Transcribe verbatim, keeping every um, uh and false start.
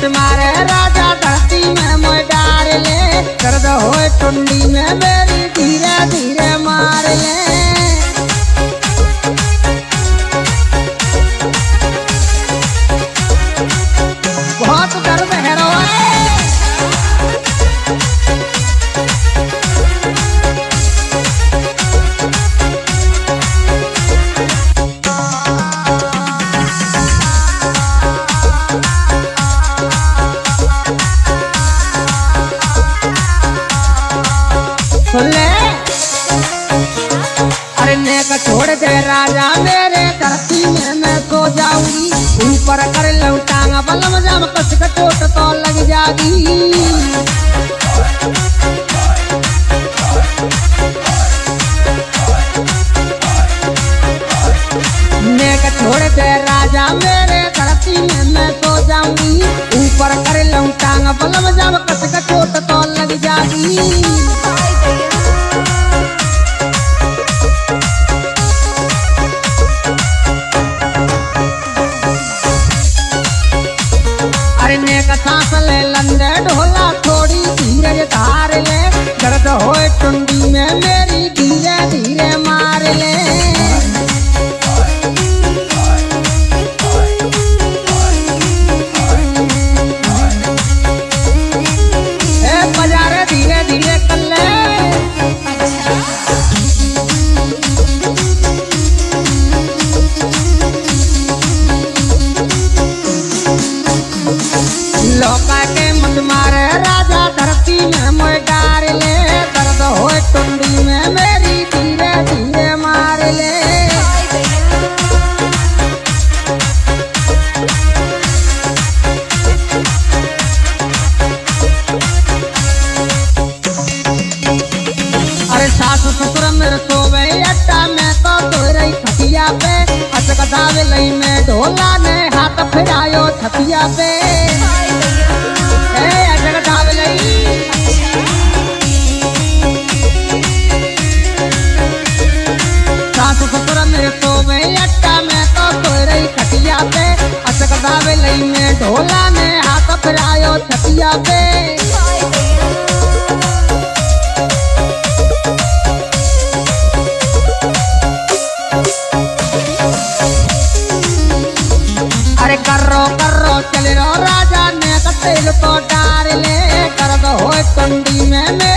मत मारे राजा धरती में मोय डार ले, दर्द होए टुंडी में मेरी धीरे धीरे मार ले। बहुत दर्द है रोए ले। अरे ने का छोड़ दे राजा मेरे धरती में मैं सो जाऊंगी, ऊपर कर लूं टांगा बलम जम कस का चोट तो लग जागी। ने का छोड़ दे राजा मेरे धरती में मैं सो जाऊंगी, ऊपर कर लूं टांगा बलम जम कस का चोट तो लग जागी। ने का सांस ले लंदे ढोला थोड़ी धीरज धार ले, दर्द होए टुंडी में मेरी धीरे धीरे मार ले। ए बजारे धीरे धीरे कर ले। लौका के मत मारे राजा धरती में मोय डार ले, दर्द होए टुंडी में मेरी धीरे धीरे मार ले। अरे सास ससुर मेरे सोवे अट्टा में तो सो रही खटिया पे, असकदावे लई में ढोला ने हाथ फिरायो छतिया पे। सासु ससुर मेरे सोवे अट्टा में तो सो रही खटिया पे, असकदावे लई में ढोला ने हाथ फिरायो छतिया पे। अरे कर्रो कर्रो चले रो राजा ने का तेल तो डार ले, दर्द होए टुंडी में